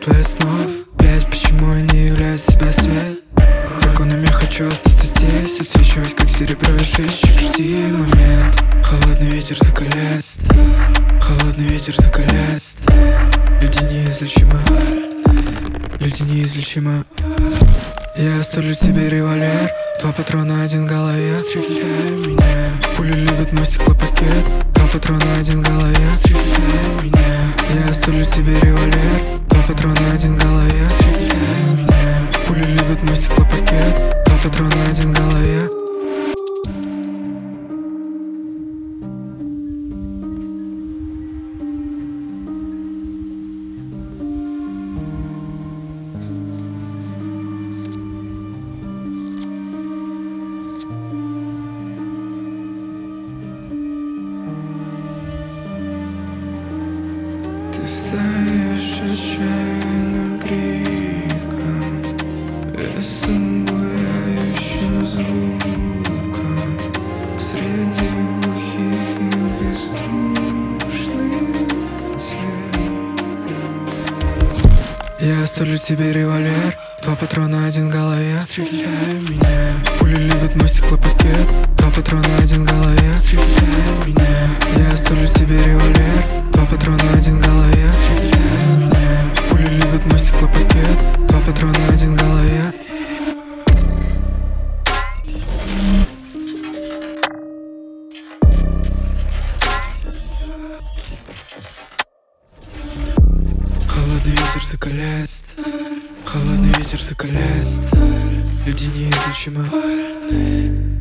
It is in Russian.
твоих снов. Блять, почему я не являю себя свет? Законами хочу остаться здесь, отсвечивать как серебро и шишечек. Жди момент. Холодный ветер закаляет, холодный ветер закаляет. Люди неизлечимы, люди неизлечимы. Я оставлю тебе револьвер, 2 патрона, 1 в голове. Стреляй меня. Пули любят мой стеклопакет, 2 патрона, 1 в голове. Стреляй меня. Я оставлю тебе револьвер, 2 патрона, 1 в голове. Стреляй меня. Пули любят мой стеклопакет, 2 патрона, 1 в голове. Ты стоишь отчаянным криком, лесом гуляющим звуком, среди глухих и бездушных тел. Я оставлю тебе револьвер, 2 патрона, 1 в голове. Стреляй меня. Пули любят мой стеклопакет, 2 патрона, 1 в голове. Стреляй меня. Я оставлю тебе револьвер, 2 патрона, 1 в голове. Стреляй меня. Пули любят мой стеклопакет, 2 патрона, 1 в голове. Холодный ветер закаляет, холодный ветер закаляет. Люди неизлечимы.